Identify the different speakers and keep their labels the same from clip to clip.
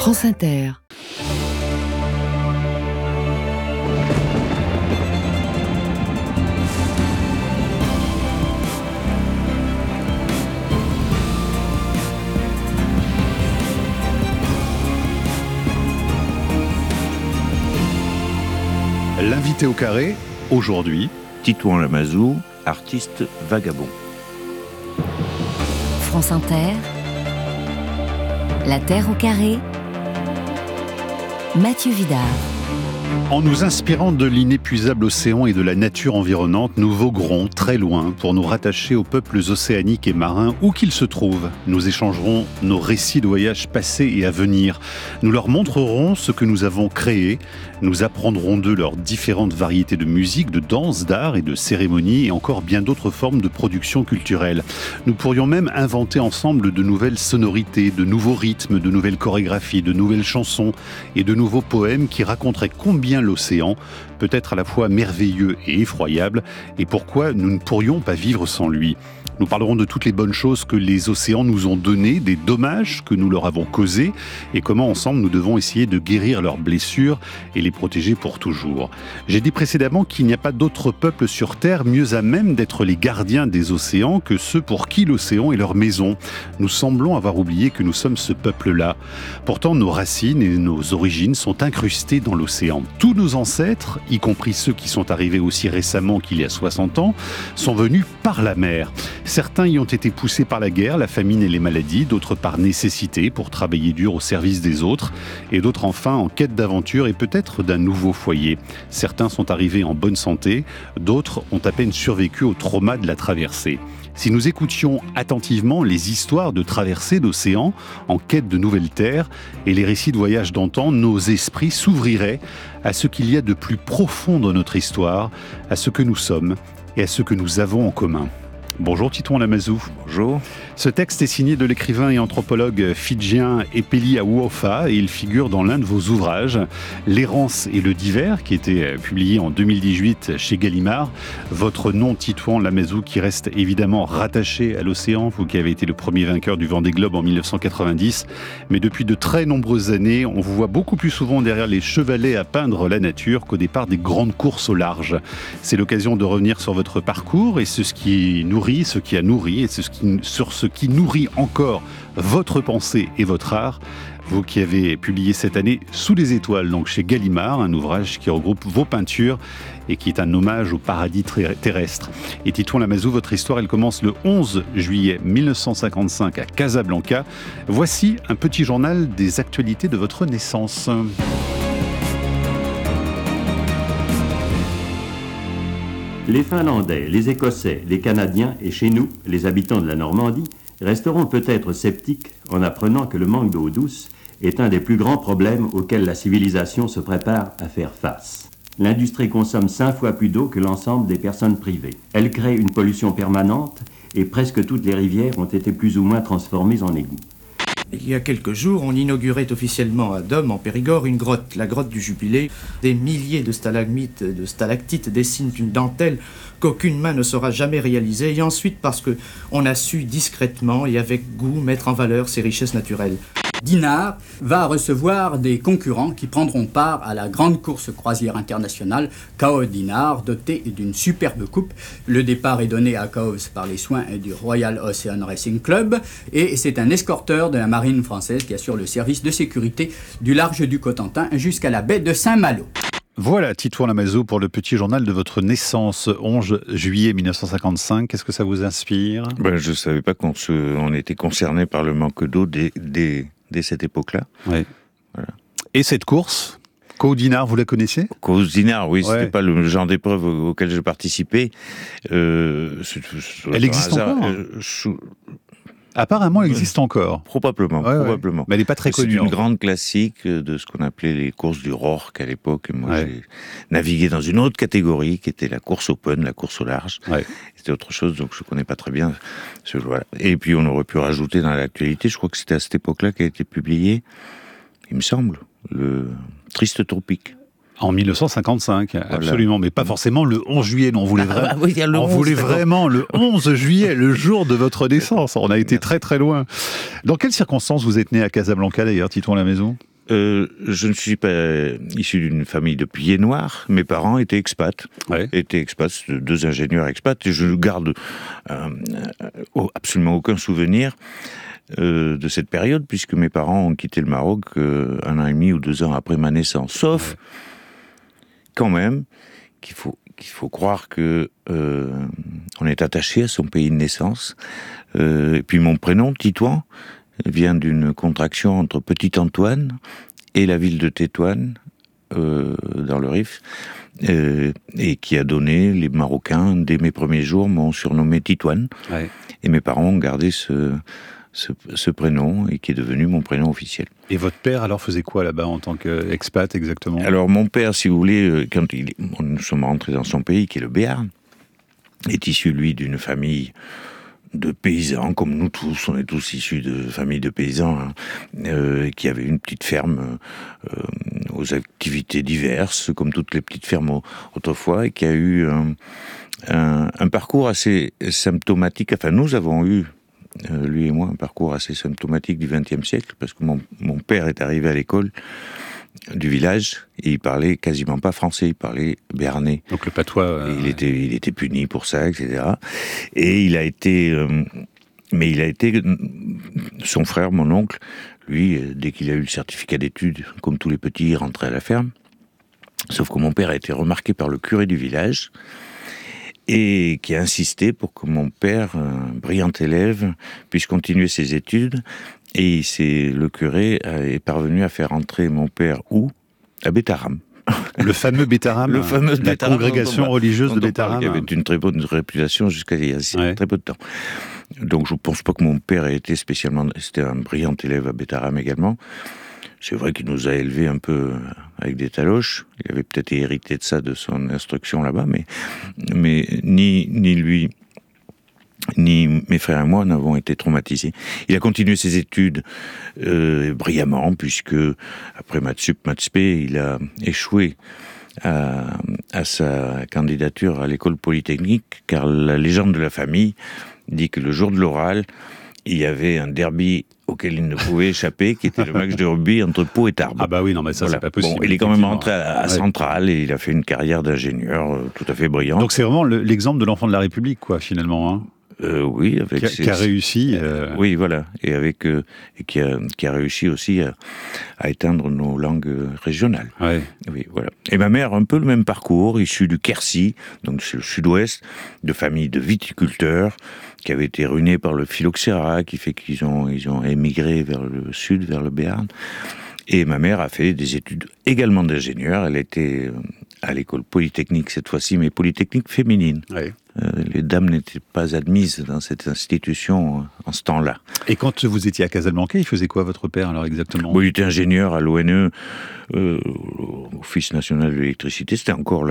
Speaker 1: France Inter.
Speaker 2: L'invité au carré, aujourd'hui,
Speaker 3: Titouan Lamazou, artiste vagabond.
Speaker 4: France Inter, La Terre au carré, Mathieu Vidard.
Speaker 2: En nous inspirant de l'inépuisable océan et de la nature environnante, nous voguerons très loin pour nous rattacher aux peuples océaniques et marins où qu'ils se trouvent. Nous échangerons nos récits de voyages passés et à venir. Nous leur montrerons ce que nous avons créé. Nous apprendrons d'eux leurs différentes variétés de musique, de danse, d'art et de cérémonies et encore bien d'autres formes de production culturelle. Nous pourrions même inventer ensemble de nouvelles sonorités, de nouveaux rythmes, de nouvelles chorégraphies, de nouvelles chansons et de nouveaux poèmes qui raconteraient combien l'océan peut être à la fois merveilleux et effroyable, et pourquoi nous ne pourrions pas vivre sans lui. Nous parlerons de toutes les bonnes choses que les océans nous ont données, des dommages que nous leur avons causés, et comment ensemble nous devons essayer de guérir leurs blessures et les protéger pour toujours. J'ai dit précédemment qu'il n'y a pas d'autres peuples sur Terre mieux à même d'être les gardiens des océans que ceux pour qui l'océan est leur maison. Nous semblons avoir oublié que nous sommes ce peuple-là. Pourtant, nos racines et nos origines sont incrustées dans l'océan. Tous nos ancêtres, y compris ceux qui sont arrivés aussi récemment qu'il y a 60 ans, sont venus par la mer. Certains y ont été poussés par la guerre, la famine et les maladies, d'autres par nécessité pour travailler dur au service des autres, et d'autres enfin en quête d'aventure et peut-être d'un nouveau foyer. Certains sont arrivés en bonne santé, d'autres ont à peine survécu au trauma de la traversée. Si nous écoutions attentivement les histoires de traversées d'océans en quête de nouvelles terres et les récits de voyages d'antan, nos esprits s'ouvriraient à ce qu'il y a de plus profond dans notre histoire, à ce que nous sommes et à ce que nous avons en commun. Bonjour Titouan Lamazou.
Speaker 3: Bonjour.
Speaker 2: Ce texte est signé de l'écrivain et anthropologue fidjien Epeli Awuofa et il figure dans l'un de vos ouvrages, L'errance et le divers, qui était publié en 2018 chez Gallimard. Votre nom Titouan Lamazou qui reste évidemment rattaché à l'océan, vous qui avez été le premier vainqueur du Vendée Globe en 1990. Mais depuis de très nombreuses années, on vous voit beaucoup plus souvent derrière les chevalets à peindre la nature qu'au départ des grandes courses au large. C'est l'occasion de revenir sur votre parcours et ce qui nourrit, ce qui a nourri et sur ce qui nourrit encore votre pensée et votre art. Vous qui avez publié cette année Sous les étoiles, donc chez Gallimard, un ouvrage qui regroupe vos peintures et qui est un hommage au paradis terrestre. Et Titouan Lamazou, votre histoire, elle commence le 11 juillet 1955 à Casablanca. Voici un petit journal des actualités de votre naissance.
Speaker 5: Les Finlandais, les Écossais, les Canadiens et chez nous, les habitants de la Normandie, resteront peut-être sceptiques en apprenant que le manque d'eau douce est un des plus grands problèmes auxquels la civilisation se prépare à faire face. L'industrie consomme 5 fois plus d'eau que l'ensemble des personnes privées. Elle crée une pollution permanente et presque toutes les rivières ont été plus ou moins transformées en égouts.
Speaker 6: Il y a quelques jours, on inaugurait officiellement à Dôme, en Périgord, une grotte, la grotte du Jubilé. Des milliers de stalagmites, de stalactites dessinent une dentelle qu'aucune main ne saura jamais réaliser. Et ensuite, parce qu'on a su discrètement et avec goût mettre en valeur ces richesses naturelles.
Speaker 7: Dinard va recevoir des concurrents qui prendront part à la grande course croisière internationale Cao Dinard, dotée d'une superbe coupe. Le départ est donné à Cahors par les soins du Royal Ocean Racing Club et c'est un escorteur de la marine française qui assure le service de sécurité du large du Cotentin jusqu'à la baie de Saint-Malo.
Speaker 2: Voilà, Titouan Lamazou pour le petit journal de votre naissance, 11 juillet 1955. Qu'est-ce que ça vous inspire ?
Speaker 3: Je ne savais pas qu'on était concerné par le manque d'eau dès cette époque-là.
Speaker 2: Oui. Voilà. Et cette course, Cao Dinard, vous la connaissiez ?
Speaker 3: Cao Dinard, oui,
Speaker 2: Ouais.
Speaker 3: c'était pas le genre d'épreuve auquel je participais.
Speaker 2: Elle existe encore Apparemment, elle existe encore.
Speaker 3: Probablement.
Speaker 2: Mais elle n'est pas très connue.
Speaker 3: C'est une grande classique de ce qu'on appelait les courses du Rorke à l'époque. Et moi, j'ai navigué dans une autre catégorie qui était la course open, la course au large. Ouais. C'était autre chose, donc je ne connais pas très bien. Voilà. Et puis, on aurait pu rajouter dans l'actualité, je crois que c'était à cette époque-là qu'a été publié, il me semble, le Triste Tropique.
Speaker 2: En 1955, absolument, mais pas forcément le 11 juillet. Non, on voulait, vraiment le 11 juillet, le jour de votre naissance. On a été très très loin. Dans quelles circonstances vous êtes né à Casablanca d'ailleurs, Titouan Lamazou ?
Speaker 3: Je ne suis pas issu d'une famille de pieds noirs. Mes parents étaient expats.
Speaker 2: Ouais.
Speaker 3: Étaient expats, 2 ingénieurs expats. Et je ne garde absolument aucun souvenir de cette période, puisque mes parents ont quitté le Maroc 1 an et demi ou 2 ans après ma naissance. Sauf, quand même, qu'il faut croire que on est attaché à son pays de naissance. Et puis mon prénom, Titouan, vient d'une contraction entre Petit Antoine et la ville de Tétouan, dans le Rif, et qui a donné, les Marocains, dès mes premiers jours, m'ont surnommé Titouan. Ouais. Et mes parents ont gardé ce prénom, et qui est devenu mon prénom officiel.
Speaker 2: Et votre père, alors, faisait quoi là-bas en tant qu'expat, exactement ?
Speaker 3: Alors, mon père, si vous voulez, quand nous sommes rentrés dans son pays, qui est le Béarn, est issu, lui, d'une famille de paysans, comme nous tous, on est tous issus de familles de paysans, qui avaient une petite ferme aux activités diverses, comme toutes les petites fermes autrefois, et qui a eu un parcours assez symptomatique. Enfin, nous avons eu, lui et moi, un parcours assez symptomatique du XXe siècle, parce que mon père est arrivé à l'école du village, et il parlait quasiment pas français, il parlait béarnais.
Speaker 2: Donc le patois...
Speaker 3: Il était puni pour ça, etc. Et il a été... son frère, mon oncle, lui, dès qu'il a eu le certificat d'études, comme tous les petits, il rentrait à la ferme. Sauf que mon père a été remarqué par le curé du village, et qui a insisté pour que mon père, un brillant élève, puisse continuer ses études. Et le curé est parvenu à faire entrer mon père où ? À Bétharam.
Speaker 2: Le fameux Bétharam, la congrégation religieuse de Bétharam.
Speaker 3: Il avait une très bonne réputation jusqu'à il y a très peu de temps. Donc je ne pense pas que mon père ait été spécialement... C'était un brillant élève à Bétharam également. C'est vrai qu'il nous a élevés un peu avec des taloches. Il avait peut-être hérité de ça, de son instruction là-bas, mais ni lui... ni mes frères et moi n'avons été traumatisés. Il a continué ses études brillamment, puisque après Maths Sup, Maths Spé, il a échoué à sa candidature à l'école polytechnique, car la légende de la famille dit que le jour de l'oral, il y avait un derby auquel il ne pouvait échapper, qui était le match de rugby entre Pau et Tarbes.
Speaker 2: Ah bah oui, non mais ça, voilà. C'est pas possible.
Speaker 3: Bon, il est quand même rentré à Centrale, et il a fait une carrière d'ingénieur tout à fait brillante.
Speaker 2: Donc c'est vraiment l'exemple de l'enfant de la République, quoi, finalement, hein.
Speaker 3: Oui, avec
Speaker 2: qui a réussi.
Speaker 3: Oui, voilà, et qui a réussi aussi à éteindre nos langues régionales.
Speaker 2: Ouais.
Speaker 3: Oui, voilà. Et ma mère, un peu le même parcours, issue du Quercy, donc c'est le sud-ouest, de famille de viticulteurs, qui avait été ruinée par le phylloxéra, qui fait qu'ils ont émigré vers le sud, vers le Béarn. Et ma mère a fait des études également d'ingénieur. Elle était à l'école polytechnique cette fois-ci, mais polytechnique féminine.
Speaker 2: Ouais.
Speaker 3: Les dames n'étaient pas admises dans cette institution en ce temps-là.
Speaker 2: Et quand vous étiez à Casablanca, il faisait quoi votre père alors exactement ?
Speaker 3: Bon, il était ingénieur à l'ONE, Office national de l'électricité. C'était encore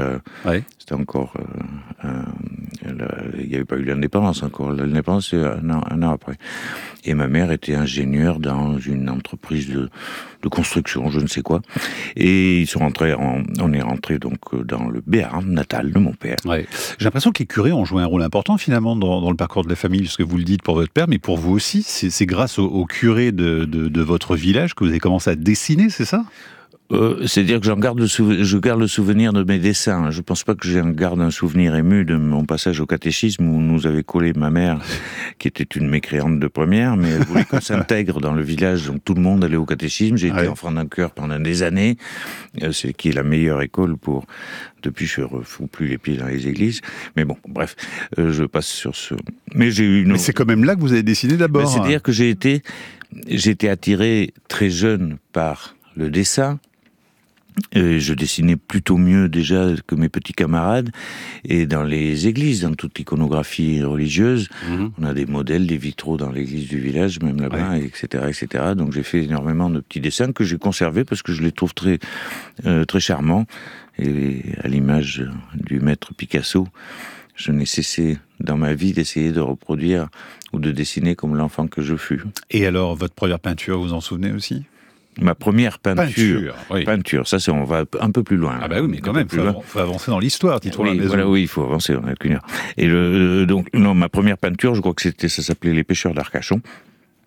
Speaker 3: il n'y avait pas eu l'indépendance encore. L'indépendance, c'est un an après. Et ma mère était ingénieure dans une entreprise de construction, je ne sais quoi. Et ils sont rentrés, on est rentré donc dans le Béarn natal de mon père.
Speaker 2: Ouais. J'ai l'impression que les curés ont joué un rôle important finalement dans le parcours de la famille, parce que vous le dites pour votre père, mais pour vous aussi, c'est grâce au curé de votre village que vous avez commencé à dessiner, c'est ça ?
Speaker 3: C'est-à-dire que je garde le souvenir de mes dessins. Je ne pense pas que j'en garde un souvenir ému de mon passage au catéchisme où nous avait collé ma mère, qui était une mécréante de première, mais elle voulait qu'on s'intègre dans le village, donc tout le monde allait au catéchisme. J'ai été enfant d'un chœur pendant des années, qui est la meilleure école pour... Depuis, je ne fous plus les pieds dans les églises. Mais bon, bref, je passe sur ce... Mais
Speaker 2: c'est quand même là que vous avez dessiné d'abord.
Speaker 3: C'est-à-dire que j'ai été attiré très jeune par le dessin. Je dessinais plutôt mieux déjà que mes petits camarades, et dans les églises, dans toute l'iconographie religieuse, on a des modèles, des vitraux dans l'église du village, même là-bas, etc., etc. Donc j'ai fait énormément de petits dessins que j'ai conservés parce que je les trouve très, très charmants. Et à l'image du maître Picasso, je n'ai cessé dans ma vie d'essayer de reproduire ou de dessiner comme l'enfant que je fus.
Speaker 2: Et alors, votre première peinture, vous en souvenez aussi ?
Speaker 3: Ma première peinture, ça, on va un peu plus loin.
Speaker 2: Ah bah oui, mais quand même, il faut avancer dans l'histoire, Titouan la maison.
Speaker 3: Voilà, oui, il faut avancer, on n'a qu'une heure. Et donc, ma première peinture, je crois que ça s'appelait Les Pêcheurs d'Arcachon.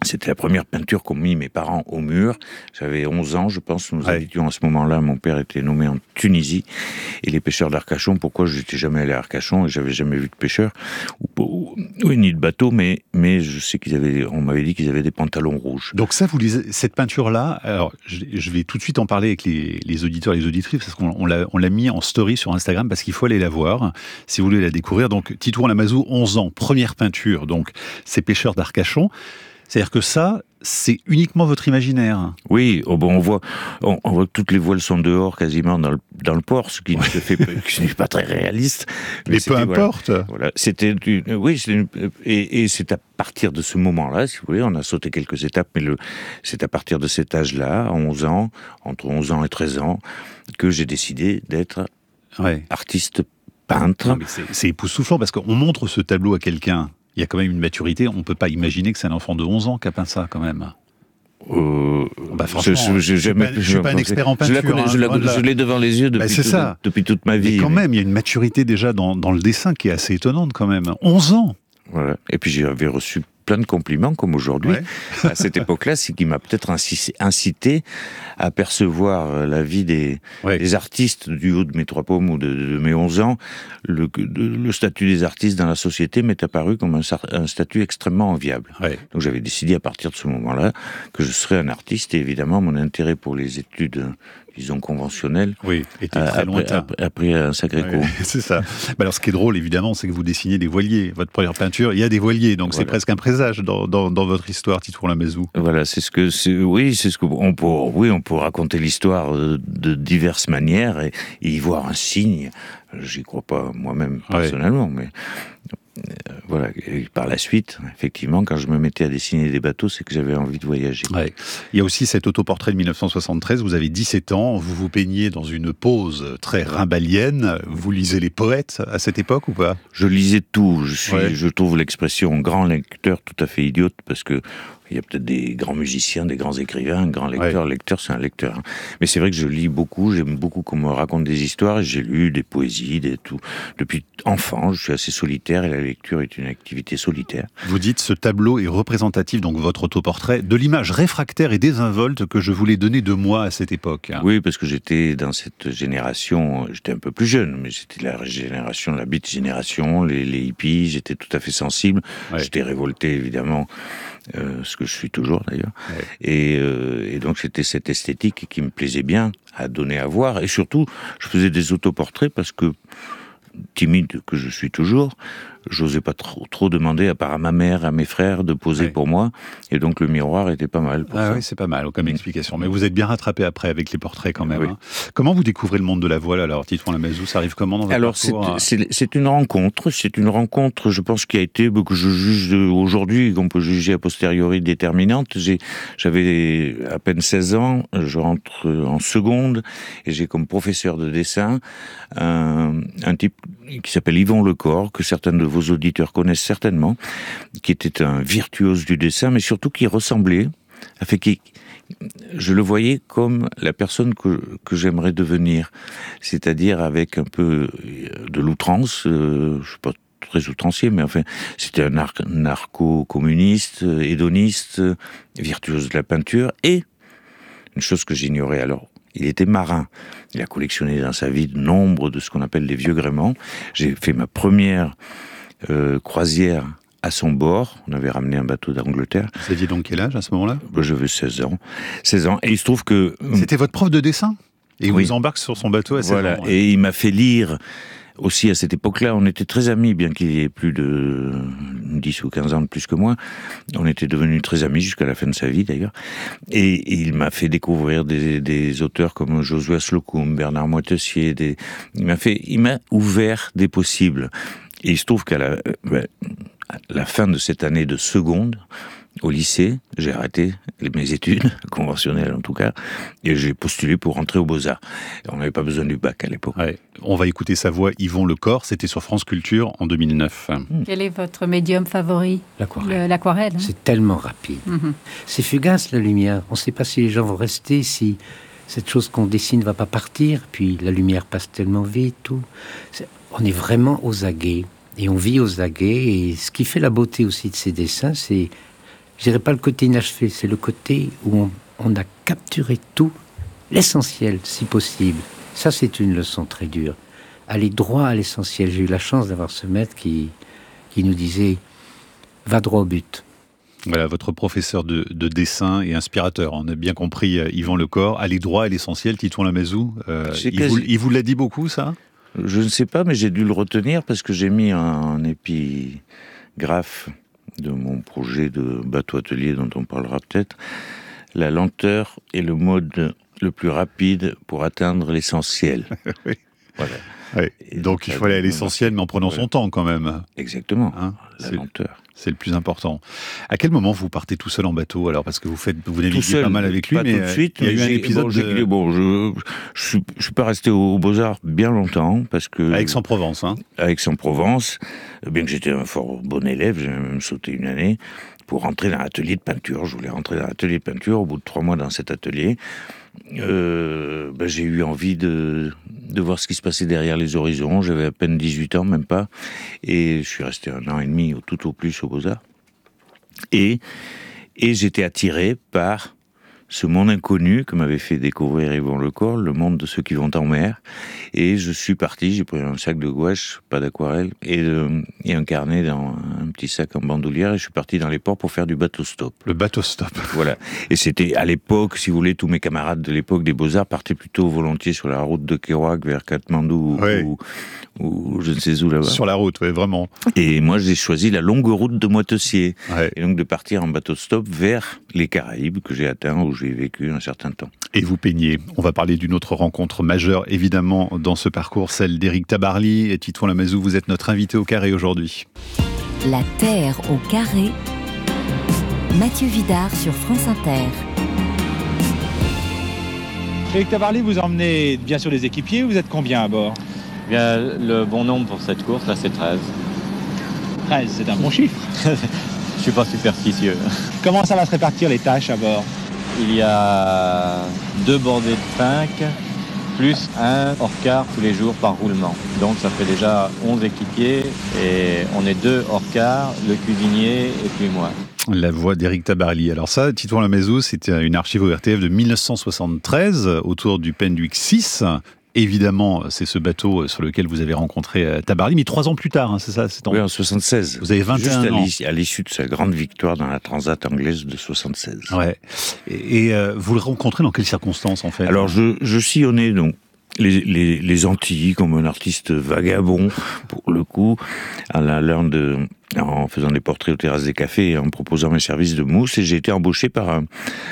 Speaker 3: C'était la première peinture qu'ont mis mes parents au mur. J'avais 11 ans, je pense. Nous habitions à ce moment-là. Mon père était nommé en Tunisie. Et les pêcheurs d'Arcachon, pourquoi je n'étais jamais allé à Arcachon et j'avais jamais vu de pêcheurs, ni de bateau, mais je sais on m'avait dit qu'ils avaient des pantalons rouges.
Speaker 2: Donc ça, vous lisez cette peinture-là. Alors, je vais tout de suite en parler avec les auditeurs et les auditrices, parce qu'on l'a mis en story sur Instagram, parce qu'il faut aller la voir, si vous voulez la découvrir. Donc, Titouan Lamazou, 11 ans, première peinture. Donc, ces pêcheurs d'Arcachon. C'est-à-dire que ça, c'est uniquement votre imaginaire.
Speaker 3: Oui, on voit que toutes les voiles sont dehors quasiment dans le port, ce qui n'est pas très réaliste.
Speaker 2: Mais peu importe.
Speaker 3: Voilà, c'est à partir de ce moment-là, si vous voulez, on a sauté quelques étapes, mais c'est à partir de cet âge-là, à 11 ans, entre 11 ans et 13 ans, que j'ai décidé d'être artiste peintre.
Speaker 2: Non, mais c'est époustouflant parce qu'on montre ce tableau à quelqu'un. Il y a quand même une maturité, on ne peut pas imaginer que c'est un enfant de 11 ans qui a peint ça, quand même. Franchement, je ne suis pas un expert en peinture.
Speaker 3: Je l'ai devant les yeux depuis toute ma vie.
Speaker 2: Mais quand même, il y a une maturité déjà dans le dessin qui est assez étonnante, quand même. 11 ans.
Speaker 3: Voilà. Et puis j'avais reçu plein de compliments, comme aujourd'hui. À cette époque-là, c'est qui m'a peut-être incité à percevoir la vie des artistes du haut de mes 3 paumes ou de mes 11 ans. Le statut des artistes dans la société m'est apparu comme un statut extrêmement enviable. Donc j'avais décidé à partir de ce moment-là que je serais un artiste, et évidemment mon intérêt pour les études, disons, conventionnelles,
Speaker 2: était très lointain.
Speaker 3: A pris un sacré coup.
Speaker 2: C'est ça. Alors ce qui est drôle, évidemment, c'est que vous dessinez des voiliers. Votre première peinture, il y a des voiliers, donc c'est presque un présage dans votre histoire, Titouan Lamazou.
Speaker 3: Voilà, on peut raconter l'histoire de diverses manières et y voir un signe. J'y crois pas moi-même personnellement, mais voilà. Et par la suite, effectivement, quand je me mettais à dessiner des bateaux, c'est que j'avais envie de voyager.
Speaker 2: Il y a aussi cet autoportrait de 1973, vous avez 17 ans, vous vous peignez dans une pose très rimbalienne. Vous lisez les poètes à cette époque ou pas ?
Speaker 3: Je lisais tout. Je trouve l'expression grand lecteur tout à fait idiote, parce que il y a peut-être des grands musiciens, des grands écrivains, un grand lecteur. Lecteur, c'est un lecteur. Mais c'est vrai que je lis beaucoup, j'aime beaucoup qu'on me raconte des histoires, et j'ai lu des poésies, tout. Depuis enfant, je suis assez solitaire, et la lecture est une activité solitaire.
Speaker 2: Vous dites, ce tableau est représentatif, donc votre autoportrait, de l'image réfractaire et désinvolte que je voulais donner de moi à cette époque.
Speaker 3: Oui, parce que j'étais dans cette génération, j'étais un peu plus jeune, mais c'était la génération, la beat génération, les hippies, j'étais tout à fait sensible. J'étais révolté, évidemment, ce que je suis toujours d'ailleurs. Et donc c'était cette esthétique qui me plaisait bien à donner à voir. Et surtout, je faisais des autoportraits parce que, timide que je suis toujours, j'osais pas trop demander, à part à ma mère, à mes frères, de poser pour moi. Et donc le miroir était pas mal pour ça.
Speaker 2: Oui, c'est pas mal comme explication. Mais vous êtes bien rattrapé après avec les portraits quand même. Comment vous découvrez le monde de la voile alors, Titouan Lamazou? Ça arrive comment dans votre parcours?
Speaker 3: C'est une rencontre. C'est une rencontre, je pense, qui a été, que je juge aujourd'hui, qu'on peut juger a posteriori, déterminante. J'avais à peine 16 ans, je rentre en seconde, et j'ai comme professeur de dessin un type qui s'appelle Yvon Lecor, que certains de vos auditeurs connaissent certainement, qui était un virtuose du dessin, mais surtout qui ressemblait, je le voyais comme la personne que j'aimerais devenir, c'est-à-dire avec un peu de l'outrance, je suis pas très outrancier, mais enfin, c'était un narco-communiste, hédoniste, virtuose de la peinture, et une chose que j'ignorais alors, il était marin. Il a collectionné dans sa vie de nombre de ce qu'on appelle les vieux gréements. J'ai fait ma première croisière à son bord. On avait ramené un bateau d'Angleterre.
Speaker 2: Vous aviez donc quel âge à ce moment-là?
Speaker 3: J'avais 16 ans. 16 ans. Et il se trouve que...
Speaker 2: C'était votre prof de dessin? Et il vous embarque sur son bateau à 16 ans.
Speaker 3: Voilà. Et il m'a fait lire... Aussi, à cette époque-là, on était très amis, bien qu'il y ait plus de 10 ou 15 ans de plus que moi. On était devenus très amis jusqu'à la fin de sa vie, d'ailleurs. Et il m'a fait découvrir des auteurs comme Josué Slocum, Bernard Moitessier. Il m'a ouvert des possibles. Et il se trouve qu'à la fin de cette année de seconde, au lycée, j'ai arrêté mes études, conventionnelles en tout cas, et j'ai postulé pour rentrer aux Beaux-Arts. On n'avait pas besoin du bac à l'époque.
Speaker 2: On va écouter sa voix, Yvon Lecor, c'était sur France Culture en 2009.
Speaker 1: Quel est votre médium favori?
Speaker 4: L'aquarelle. C'est tellement rapide. C'est fugace la lumière. On ne sait pas si les gens vont rester, si cette chose qu'on dessine ne va pas partir, puis la lumière passe tellement vite. On est vraiment aux aguets, et on vit aux aguets, et ce qui fait la beauté aussi de ces dessins, c'est Je dirais pas le côté inachevé, c'est le côté où on a capturé tout, l'essentiel, si possible. Ça, c'est une leçon très dure. Aller droit à l'essentiel. J'ai eu la chance d'avoir ce maître qui nous disait « va droit au but ».
Speaker 2: Voilà, votre professeur de dessin et inspirateur. On a bien compris, Yvan Lecor. Aller droit à l'essentiel, Titouan Lamazou. Il vous l'a dit beaucoup, ça ?
Speaker 3: Je ne sais pas, mais j'ai dû le retenir parce que j'ai mis un épigraphe de mon projet de bateau atelier dont on parlera peut-être. La lenteur est le mode le plus rapide pour atteindre l'essentiel.
Speaker 2: Oui.
Speaker 3: Voilà.
Speaker 2: Oui. Donc il faut aller à l'essentiel, mais en prenant son temps quand même.
Speaker 3: Exactement, la lenteur.
Speaker 2: C'est le plus important. À quel moment vous partez tout seul en bateau alors, parce que vous naviguez pas mal avec lui,
Speaker 3: pas
Speaker 2: mais
Speaker 3: tout de suite.
Speaker 2: Il y a eu un épisode.
Speaker 3: Je suis pas resté aux Beaux-Arts bien longtemps parce que
Speaker 2: à Aix-en-Provence,
Speaker 3: à Aix-en-Provence, bien que j'étais un fort bon élève, j'ai même sauté une année pour rentrer dans l'atelier de peinture. Je voulais rentrer dans l'atelier de peinture. Au bout de 3 mois dans cet atelier, j'ai eu envie de voir ce qui se passait derrière les horizons. J'avais à peine 18 ans, même pas, et je suis resté 1 an et demi tout au plus aux Beaux-Arts. Et j'étais attiré par ce monde inconnu que m'avait fait découvrir Yvan Lecor, le monde de ceux qui vont en mer. Et je suis parti, j'ai pris un sac de gouache, pas d'aquarelle, et un carnet dans un petit sac en bandoulière, et je suis parti dans les ports pour faire du bateau-stop.
Speaker 2: Le bateau-stop.
Speaker 3: Voilà. Et c'était à l'époque, si vous voulez, tous mes camarades de l'époque des Beaux-Arts partaient plutôt volontiers sur la route de Kerouac vers Katmandou, ou je ne sais où là-bas.
Speaker 2: Sur la route, oui, vraiment.
Speaker 3: Et moi, j'ai choisi la longue route de Moitessier.
Speaker 2: Ouais.
Speaker 3: Et donc de partir en bateau-stop vers les Caraïbes, que j'ai atteint, où j'ai vécu un certain temps.
Speaker 2: Et vous peignez. On va parler d'une autre rencontre majeure, évidemment, dans ce parcours, celle d'Éric Tabarly. Et Titouan Lamazou, vous êtes notre invité au Carré aujourd'hui.
Speaker 8: La Terre au Carré. Mathieu Vidard sur France Inter.
Speaker 9: Éric Tabarly, vous emmenez bien sûr des équipiers. Vous êtes combien à bord ?
Speaker 10: Bien, le bon nombre pour cette course, là, c'est 13.
Speaker 9: 13, c'est un bon chiffre.
Speaker 10: Je suis pas superstitieux.
Speaker 9: Comment ça va se répartir les tâches à bord ?
Speaker 10: Il y a 2 bordées de 5, plus un hors-quart tous les jours par roulement. Donc ça fait déjà 11 équipiers et on est 2 hors-quart, le cuisinier et puis moi.
Speaker 2: La voix d'Éric Tabarly. Alors ça, Titouan Lamazou, c'était une archive ORTF de 1973 autour du Penduic 6. Évidemment, c'est ce bateau sur lequel vous avez rencontré Tabarly, mais 3 ans plus tard, hein, c'est ça ?
Speaker 3: Oui, en 76.
Speaker 2: Vous avez 21 ans.
Speaker 3: Juste à l'issue de sa grande victoire dans la Transat anglaise de 76.
Speaker 2: Ouais. Et vous le rencontrez dans quelles circonstances, en fait ?
Speaker 3: Alors, je sillonnais donc les Antilles comme un artiste vagabond, pour le coup, en faisant des portraits aux terrasses des cafés et en proposant mes services de mousse, et j'ai été embauché par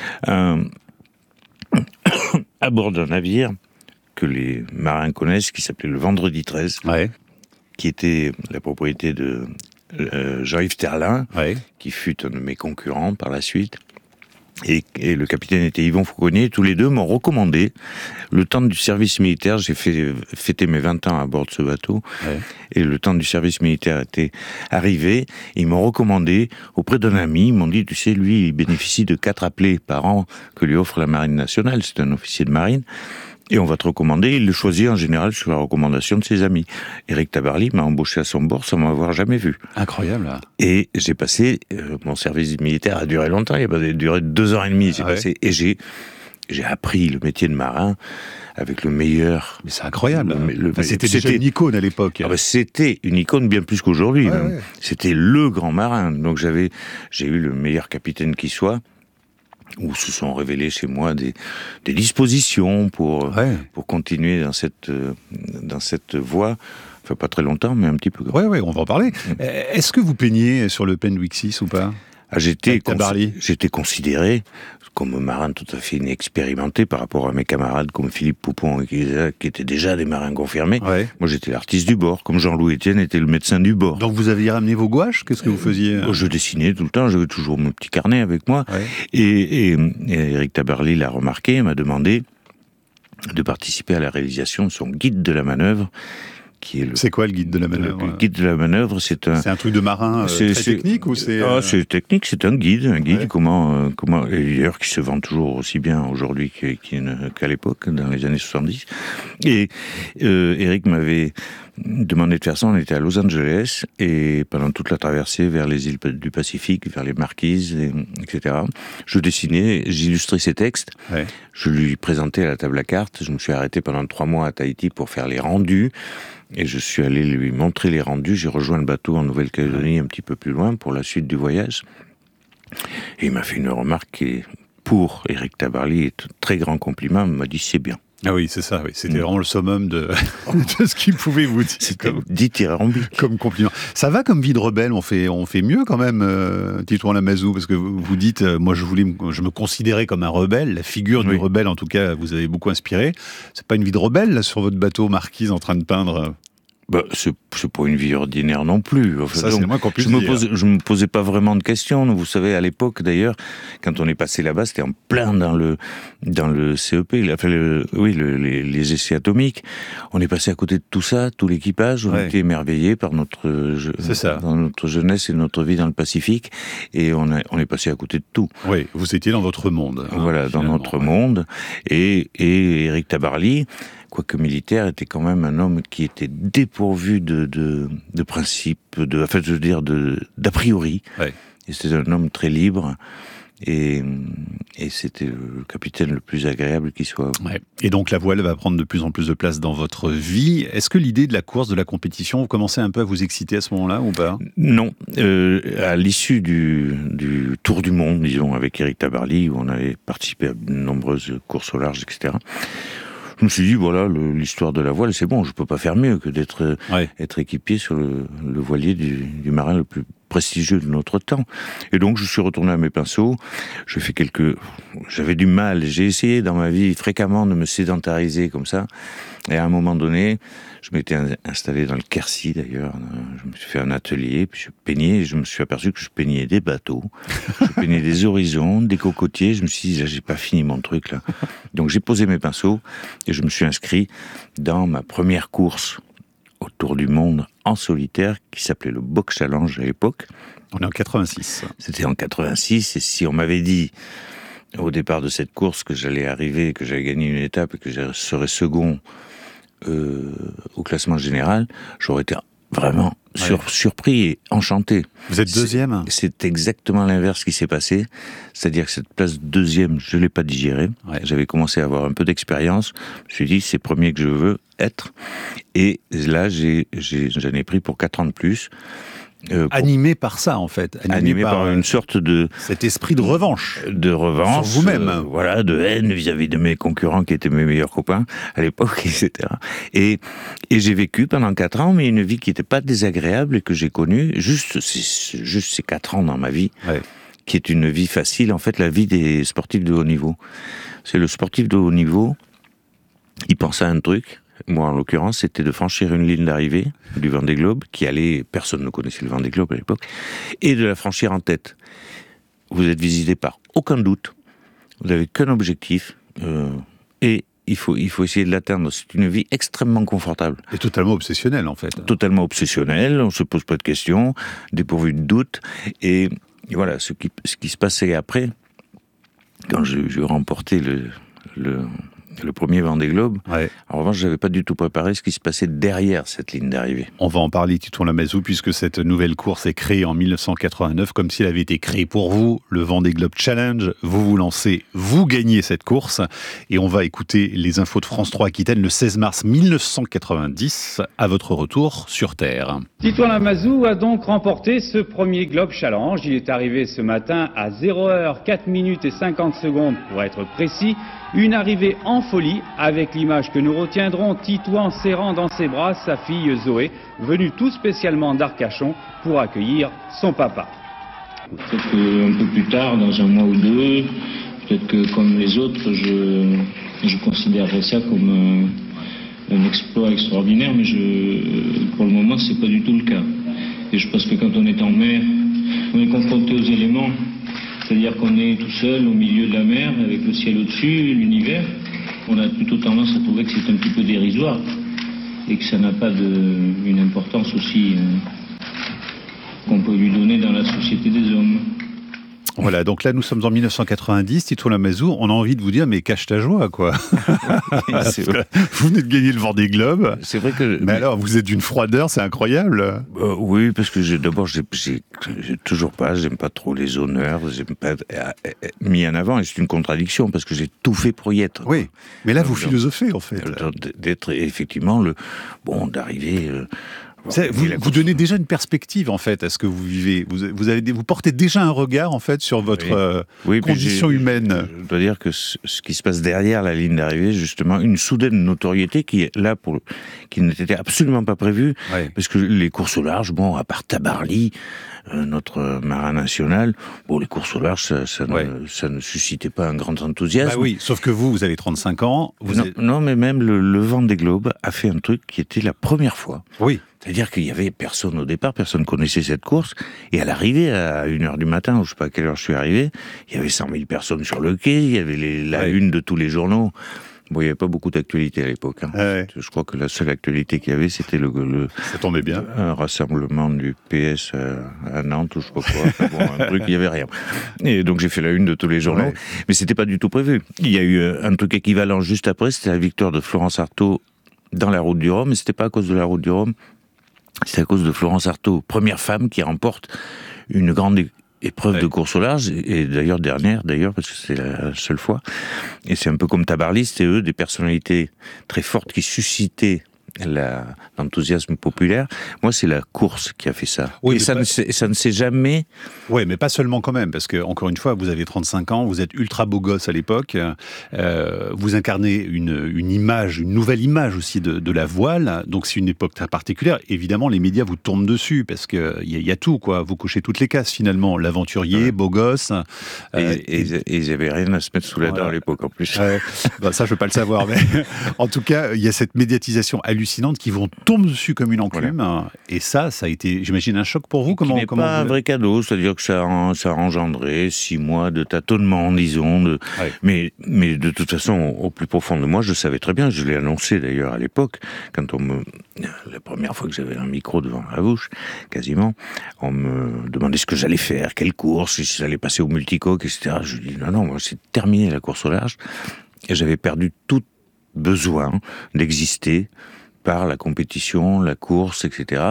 Speaker 3: à bord d'un navire que les marins connaissent, qui s'appelait le Vendredi 13, qui était la propriété de Jean-Yves Terlin, qui fut un de mes concurrents par la suite. Et le capitaine était Yvon Fauconnier. Tous les deux m'ont recommandé, le temps du service militaire, j'ai fêté mes 20 ans à bord de ce bateau, et le temps du service militaire était arrivé, ils m'ont recommandé auprès d'un ami. Ils m'ont dit, tu sais, lui, il bénéficie de 4 appelés par an que lui offre la Marine nationale, c'est un officier de marine, et on va te recommander. Il le choisit en général sur la recommandation de ses amis. Éric Tabarly m'a embauché à son bord sans m'avoir jamais vu.
Speaker 2: Incroyable.
Speaker 3: Et j'ai passé, mon service militaire a duré longtemps, il a duré 2 ans et demi. Et j'ai appris le métier de marin avec le meilleur.
Speaker 2: Mais c'est incroyable. C'était déjà une icône à l'époque.
Speaker 3: C'était une icône bien plus qu'aujourd'hui. C'était le grand marin. Donc j'ai eu le meilleur capitaine qui soit, où se sont révélées chez moi des dispositions pour continuer dans cette voie. Enfin, pas très longtemps, mais un petit peu.
Speaker 2: Oui, on va en parler. Est-ce que vous peignez sur le Penduic 6 ou pas ?
Speaker 3: J'étais considéré comme un marin tout à fait inexpérimenté par rapport à mes camarades comme Philippe Poupon, qui étaient déjà des marins confirmés. Moi, j'étais l'artiste du bord, comme Jean-Louis Etienne était le médecin du bord.
Speaker 2: Donc, vous aviez ramené vos gouaches ? Qu'est-ce que vous faisiez ?
Speaker 3: Je dessinais tout le temps, j'avais toujours mon petit carnet avec moi. Et Éric Tabarly l'a remarqué et m'a demandé de participer à la réalisation de son guide de la manœuvre.
Speaker 2: C'est quoi le guide de la manœuvre ?
Speaker 3: Le guide de la manœuvre, c'est un truc
Speaker 2: de marin très technique ou c'est
Speaker 3: c'est technique, c'est un guide comment et d'ailleurs qui se vend toujours aussi bien aujourd'hui qu'à l'époque dans les années 70. Et Éric m'avait demandé de faire ça, on était à Los Angeles, et pendant toute la traversée vers les îles du Pacifique, vers les Marquises, etc., je dessinais, j'illustrais ses textes, je lui présentais à la table à cartes, je me suis arrêté pendant 3 mois à Tahiti pour faire les rendus, et je suis allé lui montrer les rendus, j'ai rejoint le bateau en Nouvelle-Calédonie un petit peu plus loin pour la suite du voyage, et il m'a fait une remarque qui, pour Éric Tabarly, est un très grand compliment, il m'a dit « c'est bien ».
Speaker 2: Ah oui, c'est ça, oui. C'était vraiment le summum de ce qu'il pouvait vous dire.
Speaker 3: C'était dithyrambique.
Speaker 2: Comme compliment. Ça va comme vie de rebelle, on fait mieux quand même, Titouan Lamazou, parce que vous dites, moi je me considérais comme un rebelle, la figure du rebelle en tout cas vous avez beaucoup inspiré. C'est pas une vie de rebelle là sur votre bateau Marquise en train de peindre
Speaker 3: c'est pas une vie ordinaire non plus. Enfin,
Speaker 2: ça, c'est le moins qu'on puisse dire.
Speaker 3: Je me posais pas vraiment de questions. Vous savez, à l'époque, d'ailleurs, quand on est passé là-bas, c'était en plein dans le CEP, les essais atomiques. On est passé à côté de tout ça, tout l'équipage. On était émerveillés par notre jeunesse et notre vie dans le Pacifique. Et on est passé à côté de tout.
Speaker 2: Oui, vous étiez dans votre monde.
Speaker 3: Voilà, dans notre monde. Et Éric Tabarly, quoique militaire, était quand même un homme qui était dépourvu de principes, d'a priori. Et c'était un homme très libre. Et c'était le capitaine le plus agréable qui soit.
Speaker 2: Et donc la voile va prendre de plus en plus de place dans votre vie. Est-ce que l'idée de la course, de la compétition, vous commencez un peu à vous exciter à ce moment-là ou pas ?
Speaker 3: Non. À l'issue du Tour du Monde, disons, avec Éric Tabarly, où on avait participé à de nombreuses courses au large, etc., je me suis dit, voilà, l'histoire de la voile, c'est bon, je peux pas faire mieux que d'être être équipier sur le voilier du marin le plus prestigieux de notre temps. Et donc, je suis retourné à mes pinceaux. J'avais du mal. J'ai essayé dans ma vie fréquemment de me sédentariser comme ça. Et à un moment donné, je m'étais installé dans le Quercy d'ailleurs. Je me suis fait un atelier, puis je peignais, et je me suis aperçu que je peignais des bateaux, je peignais des horizons, des cocotiers. Je me suis dit, là, j'ai pas fini mon truc là. Donc j'ai posé mes pinceaux et je me suis inscrit dans ma première course autour du monde en solitaire qui s'appelait le Box Challenge à l'époque.
Speaker 2: On est en 86.
Speaker 3: C'était en 86, et si on m'avait dit au départ de cette course que j'allais arriver, que j'allais gagner une étape et que je serais second au classement général, j'aurais été vraiment surpris et enchanté.
Speaker 2: Vous êtes deuxième ?
Speaker 3: C'est exactement l'inverse qui s'est passé. C'est-à-dire que cette place deuxième, je ne l'ai pas digérée. J'avais commencé à avoir un peu d'expérience. Je me suis dit, c'est premier que je veux être. Et là, j'en ai pris pour 4 ans de plus.
Speaker 2: Animé par ça, en fait.
Speaker 3: Animé par une sorte de...
Speaker 2: Cet esprit de revanche.
Speaker 3: De revanche.
Speaker 2: Sur vous-même.
Speaker 3: Voilà, de haine vis-à-vis de mes concurrents qui étaient mes meilleurs copains à l'époque, etc. Et j'ai vécu pendant 4 ans, mais une vie qui n'était pas désagréable et que j'ai connue, juste ces 4 ans dans ma vie, qui est une vie facile, en fait, la vie des sportifs de haut niveau. C'est le sportif de haut niveau, il pense à un truc. Moi, en l'occurrence, c'était de franchir une ligne d'arrivée du Vendée Globe, personne ne connaissait le Vendée Globe à l'époque, et de la franchir en tête. Vous êtes visité par aucun doute, vous n'avez qu'un objectif, et il faut essayer de l'atteindre. C'est une vie extrêmement confortable.
Speaker 2: Et totalement obsessionnelle, en fait.
Speaker 3: Totalement obsessionnelle, on ne se pose pas de questions, dépourvu de doute, et voilà, ce qui se passait après, quand j'ai remporté le premier Vendée Globe. En revanche, je n'avais pas du tout préparé ce qui se passait derrière cette ligne d'arrivée.
Speaker 2: On va en parler, Titouan Lamazou, puisque cette nouvelle course est créée en 1989, comme si elle avait été créée pour vous, le Vendée Globe Challenge. Vous vous lancez, vous gagnez cette course, et on va écouter les infos de France 3 Aquitaine le 16 mars 1990, à votre retour sur Terre.
Speaker 11: Titouan Lamazou a donc remporté ce premier Globe Challenge. Il est arrivé ce matin à 0h 4 minutes et 50 secondes pour être précis. Une arrivée en folie, avec l'image que nous retiendrons, Titouan serrant dans ses bras sa fille Zoé, venue tout spécialement d'Arcachon pour accueillir son papa.
Speaker 12: Peut-être qu'un peu plus tard, dans un mois ou deux, peut-être que comme les autres, je considérerais ça comme un exploit extraordinaire, mais pour le moment, c'est pas du tout le cas. Et je pense que quand on est en mer, on est confronté aux éléments. C'est-à-dire qu'on est tout seul au milieu de la mer, avec le ciel au-dessus, l'univers. On a plutôt tendance à trouver que c'est un petit peu dérisoire et que ça n'a pas une importance aussi qu'on peut lui donner dans la société des hommes.
Speaker 2: Voilà, donc là nous sommes en 1990, Titouan Lamazou, on a envie de vous dire mais cache ta joie quoi. Vous venez de gagner le Vendée Globe.
Speaker 3: C'est vrai que...
Speaker 2: Mais alors vous êtes d'une froideur, c'est incroyable.
Speaker 3: Oui, parce que d'abord j'ai toujours pas, j'aime pas trop les honneurs, j'aime pas mis en avant, et c'est une contradiction parce que j'ai tout fait pour y être.
Speaker 2: Oui, mais là vous philosophez en fait.
Speaker 3: D'être effectivement d'arriver...
Speaker 2: Vous donnez déjà une perspective en fait à ce que vous vivez. Vous portez déjà un regard en fait sur votre condition humaine.
Speaker 3: Je dois dire que ce qui se passe derrière la ligne d'arrivée, justement, une soudaine notoriété qui est là qui n'était absolument pas prévue, parce que les courses au large, bon, à part Tabarly, notre marin national, bon, les courses au large, ça ne suscitait pas un grand enthousiasme.
Speaker 2: Bah oui, sauf que vous avez 35 ans.
Speaker 3: Non, mais même le Vendée Globe a fait un truc qui était la première fois.
Speaker 2: Oui.
Speaker 3: C'est-à-dire qu'il y avait personne au départ, personne connaissait cette course, et à l'arrivée, à 1h du matin, ou je sais pas à quelle heure je suis arrivé, il y avait 100 000 personnes sur le quai, il y avait la une de tous les journaux. Bon, il n'y avait pas beaucoup d'actualité à l'époque. Hein. Je crois que la seule actualité qu'il y avait, c'était
Speaker 2: ça tombait bien.
Speaker 3: Un rassemblement du PS à Nantes, ou je sais pas quoi. Bon, un truc, il n'y avait rien. Et donc j'ai fait la une de tous les journaux, mais c'était pas du tout prévu. Il y a eu un truc équivalent juste après, c'était la victoire de Florence Artaud dans la Route du Rhum, mais c'était pas à cause de la Route du Rhum, c'est à cause de Florence Artaud, première femme qui remporte une grande épreuve de course au large, et dernière, parce que c'est la seule fois. Et c'est un peu comme Tabarly, c'était eux, des personnalités très fortes qui suscitaient l'enthousiasme populaire. Moi, c'est la course qui a fait ça. Oui, et ça ne s'est jamais...
Speaker 2: Oui, mais pas seulement quand même, parce que, encore une fois, vous avez 35 ans, vous êtes ultra beau gosse à l'époque, vous incarnez une image, une nouvelle image aussi de la voile, donc c'est une époque très particulière. Évidemment, les médias vous tombent dessus, parce qu'il y a tout, quoi. Vous cochez toutes les cases, finalement. L'aventurier, beau gosse...
Speaker 3: Et ils n'avaient rien à se mettre sous la dent à l'époque, en plus.
Speaker 2: Ça, je ne veux pas le savoir, mais en tout cas, il y a cette médiatisation hallucinante qui vous tombe dessus comme une enclume. Et ça a été, j'imagine, un choc pour vous.
Speaker 3: Comment pas un vrai cadeau, c'est-à-dire que ça a engendré 6 mois de tâtonnement, disons. Mais de toute façon, au plus profond de moi, je savais très bien, je l'ai annoncé d'ailleurs à l'époque, quand la première fois que j'avais un micro devant la bouche, quasiment, on me demandait ce que j'allais faire, quelle course, si j'allais passer au multicoque, etc. Je dis non, moi c'est terminé la course au large. Et j'avais perdu tout besoin d'exister par la compétition, la course, etc.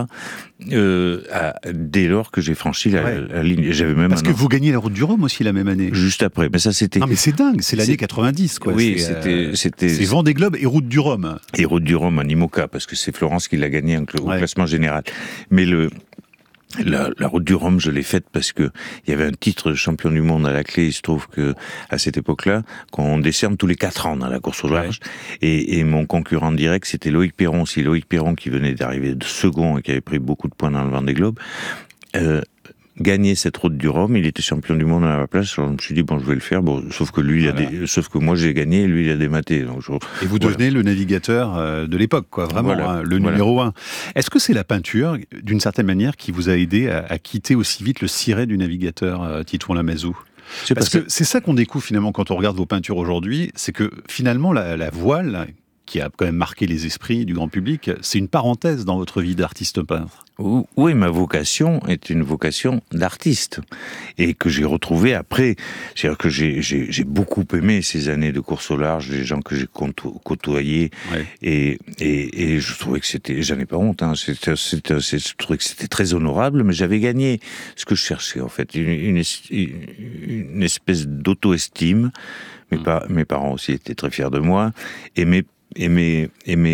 Speaker 3: Dès lors que j'ai franchi la ligne. J'avais même
Speaker 2: Parce que vous gagnez la Route du Rhum aussi la même année.
Speaker 3: Juste après. Mais ça, c'était...
Speaker 2: Non, mais c'est dingue, c'est l'année 90, quoi.
Speaker 3: Oui, c'était...
Speaker 2: C'est Vendée Globe et Route du Rhum.
Speaker 3: Et Route du Rhum en IMOCA, parce que c'est Florence qui l'a gagné au classement général. Mais la Route du Rhum, je l'ai faite parce que il y avait un titre de champion du monde à la clé. Il se trouve que à cette époque-là, qu'on décerne tous les 4 ans dans la course au large, et mon concurrent direct, c'était Loïc Perron. C'est Loïc Perron qui venait d'arriver de second et qui avait pris beaucoup de points dans le Vendée Globe. Gagner cette Route du Rhum, il était champion du monde à la place. Alors je me suis dit je vais le faire. Bon, sauf que lui, sauf que moi j'ai gagné, et lui il a dématé. Donc
Speaker 2: et vous devenez le navigateur de l'époque, quoi. Vraiment, le numéro 1. Est-ce que c'est la peinture, d'une certaine manière, qui vous a aidé à quitter aussi vite le ciré du navigateur, Titouan Lamazou ? Parce que c'est ça qu'on découvre finalement quand on regarde vos peintures aujourd'hui, c'est que finalement la voile, qui a quand même marqué les esprits du grand public, c'est une parenthèse dans votre vie d'artiste peintre.
Speaker 3: Oui, ma vocation est une vocation d'artiste, et que j'ai retrouvée après. C'est-à-dire que j'ai beaucoup aimé ces années de course au large, les gens que j'ai côtoyés, et je trouvais que c'était, j'en ai pas honte, hein, je trouvais que c'était très honorable, mais j'avais gagné ce que je cherchais en fait, une espèce d'auto-estime. Mes parents aussi étaient très fiers de moi, et mes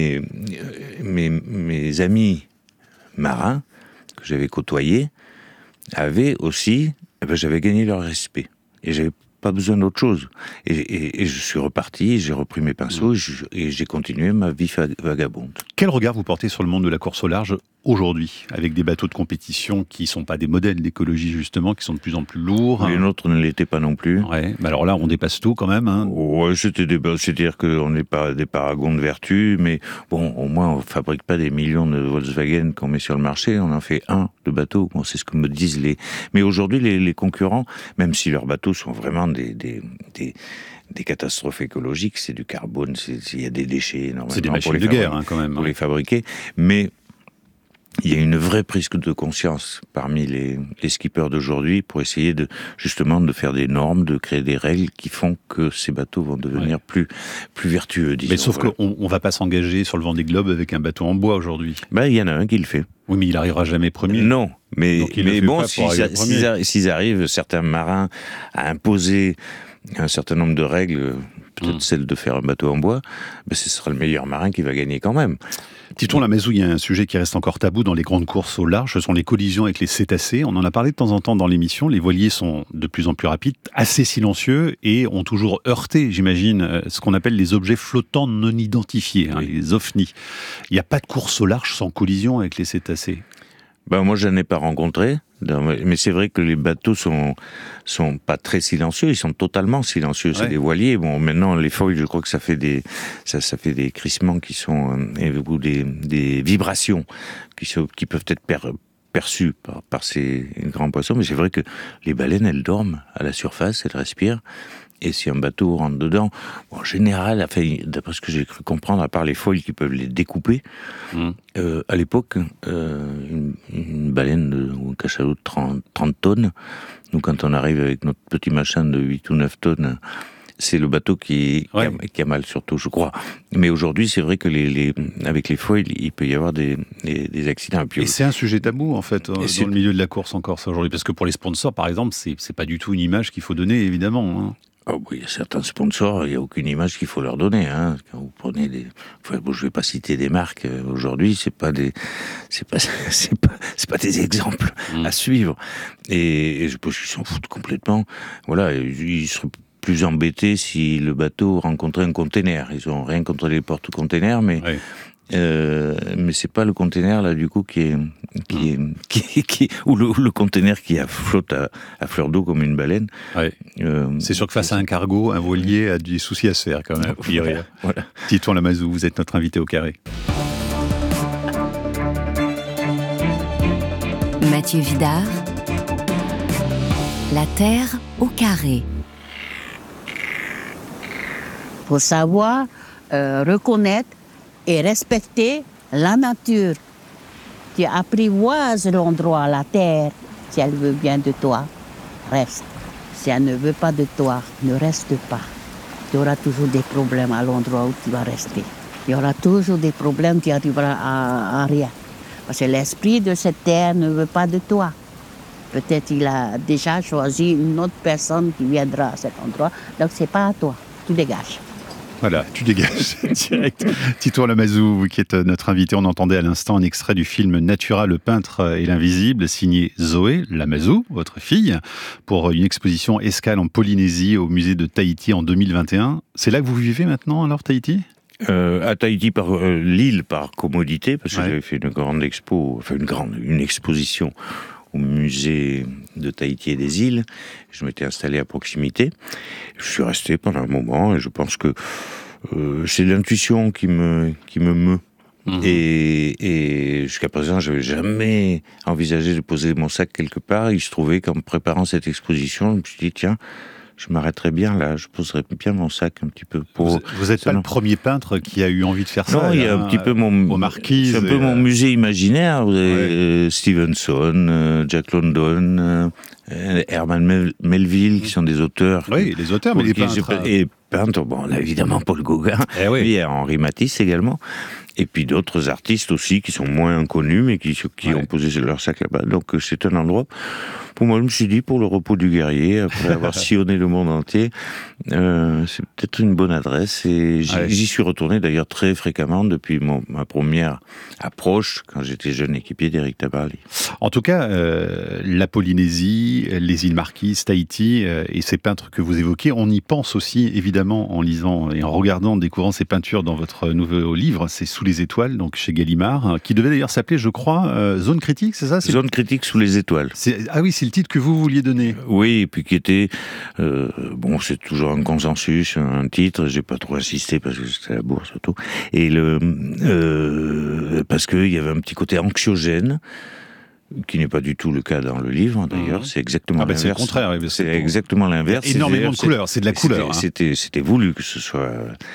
Speaker 3: amis marins que j'avais côtoyés avaient aussi, j'avais gagné leur respect, et j'avais pas besoin d'autre chose. Et je suis reparti, j'ai repris mes pinceaux, et j'ai continué ma vie vagabonde.
Speaker 2: Quel regard vous portez sur le monde de la course au large aujourd'hui, avec des bateaux de compétition qui sont pas des modèles d'écologie justement, qui sont de plus en plus lourds?
Speaker 3: Les nôtres ne l'étaient pas non plus.
Speaker 2: Ouais, mais alors là, on dépasse tout quand même. Hein.
Speaker 3: Ouais, c'est-à-dire qu'on n'est pas des paragons de vertu, mais bon, au moins on fabrique pas des millions de Volkswagen qu'on met sur le marché, on en fait un de bateau. Bon, c'est ce que me disent les... Mais aujourd'hui, les concurrents, même si leurs bateaux sont vraiment des catastrophes écologiques, c'est du carbone, il y a des déchets énormément.
Speaker 2: C'est des machines de guerre, hein, quand même.
Speaker 3: Pour les fabriquer, mais il y a une vraie prise de conscience parmi les skippers d'aujourd'hui pour essayer justement de faire des normes, de créer des règles qui font que ces bateaux vont devenir plus vertueux, disons.
Speaker 2: Mais sauf qu'on ne va pas s'engager sur le Vendée Globe avec un bateau en bois aujourd'hui.
Speaker 3: Il y en a un qui le fait.
Speaker 2: Oui, mais il n'arrivera jamais premier.
Speaker 3: Non, mais bon, s'ils arrivent, certains marins, à imposer un certain nombre de règles, peut-être celle de faire un bateau en bois, ce sera le meilleur marin qui va gagner quand même.
Speaker 2: Titon Lamazou, il y a un sujet qui reste encore tabou dans les grandes courses au large, ce sont les collisions avec les cétacés. On en a parlé de temps en temps dans l'émission, les voiliers sont de plus en plus rapides, assez silencieux et ont toujours heurté, j'imagine, ce qu'on appelle les objets flottants non identifiés, les OVNI. Il n'y a pas de course au large sans collision avec les cétacés.
Speaker 3: Moi, je n'en ai pas rencontré, mais c'est vrai que les bateaux sont pas très silencieux, ils sont totalement silencieux. C'est des voiliers. Bon, maintenant, les foils, je crois que ça fait des crissements qui sont, ou des vibrations qui peuvent être perçues par ces grands poissons. Mais c'est vrai que les baleines, elles dorment à la surface, elles respirent. Et si un bateau rentre dedans, en général, d'après ce que j'ai cru comprendre, à part les foils qui peuvent les découper, à l'époque, une baleine ou un cachalot de 30 tonnes, nous, quand on arrive avec notre petit machin de 8 ou 9 tonnes, c'est le bateau qui a mal, surtout, je crois. Mais aujourd'hui, c'est vrai que avec les foils, il peut y avoir des accidents.
Speaker 2: Et c'est un sujet tabou, en fait, dans le milieu de la course en Corse aujourd'hui. Parce que pour les sponsors, par exemple, c'est pas du tout une image qu'il faut donner, évidemment.
Speaker 3: Il y a certains sponsors, il n'y a aucune image qu'il faut leur donner. Quand vous prenez je ne vais pas citer des marques aujourd'hui, c'est pas des exemples à suivre. Et je pense qu'ils s'en foutent complètement. Voilà, ils seraient plus embêtés si le bateau rencontrait un container. Ils n'ont rien contre les porte-containers, mais c'est pas le container là du coup ou le container qui flotte à fleur d'eau comme une baleine.
Speaker 2: C'est sûr que face à un cargo, un voilier a des soucis à se faire quand même.
Speaker 3: Voilà.
Speaker 2: Titon Lamazou, vous êtes notre invité au carré.
Speaker 8: Mathieu Vidard, la Terre au carré.
Speaker 13: Pour savoir reconnaître et respecter la nature. Tu apprivoises l'endroit, la terre. Si elle veut bien de toi, reste. Si elle ne veut pas de toi, ne reste pas. Tu auras toujours des problèmes à l'endroit où tu vas rester. Il y aura toujours des problèmes, tu arriveras à rien. Parce que l'esprit de cette terre ne veut pas de toi. Peut-être il a déjà choisi une autre personne qui viendra à cet endroit, donc c'est pas à toi. Tu dégages.
Speaker 2: Voilà, tu dégages direct. Titon Lamazou, vous qui êtes notre invité, on entendait à l'instant un extrait du film Natura, le peintre et l'invisible, signé Zoé Lamazou, votre fille, pour une exposition escale en Polynésie au musée de Tahiti en 2021. C'est là que vous vivez maintenant, alors, Tahiti ?
Speaker 3: À Tahiti, l'île par commodité, parce que j'avais fait une grande expo, une exposition au musée de Tahiti et des îles. Je m'étais installé à proximité. Je suis resté pendant un moment et je pense que c'est l'intuition qui me meut. Et jusqu'à présent, je n'avais jamais envisagé de poser mon sac quelque part. Il se trouvait qu'en préparant cette exposition, je me suis dit, tiens, je m'arrêterais bien là, je poserais bien mon sac un petit peu pour...
Speaker 2: Vous n'êtes pas le premier peintre qui a eu envie de faire ça.
Speaker 3: Non, il y a un petit peu mon musée imaginaire. Vous avez Stevenson, Jack London, Herman Melville, qui sont des auteurs.
Speaker 2: Oui, les auteurs, mais les peintres.
Speaker 3: Et peintres, on a évidemment Paul Gauguin, il y a Henri Matisse également. Et puis d'autres artistes aussi qui sont moins connus, mais qui ont posé leur sac là-bas. Donc c'est un endroit, pour moi, je me suis dit, pour le repos du guerrier, après avoir sillonné le monde entier, c'est peut-être une bonne adresse. Et j'y suis retourné d'ailleurs très fréquemment depuis ma première approche, quand j'étais jeune équipier d'Éric Tabarly.
Speaker 2: En tout cas, la Polynésie, les îles Marquises, Tahiti et ces peintres que vous évoquez, on y pense aussi évidemment en lisant et en regardant, en découvrant ces peintures dans votre nouveau livre, c'est Sous les étoiles, donc chez Gallimard, qui devait d'ailleurs s'appeler, je crois, Zone critique, c'est ça ?
Speaker 3: Zone critique sous les étoiles.
Speaker 2: Ah oui, c'est le titre que vous vouliez donner.
Speaker 3: Oui, et puis qui était, c'est toujours un consensus, un titre, j'ai pas trop insisté parce que c'était la bourse surtout, et parce qu'il y avait un petit côté anxiogène, qui n'est pas du tout le cas dans le livre, d'ailleurs, c'est exactement l'inverse.
Speaker 2: C'est le contraire.
Speaker 3: C'est exactement l'inverse.
Speaker 2: Il y a énormément de couleurs, c'est de la couleur.
Speaker 3: C'était voulu que ce soit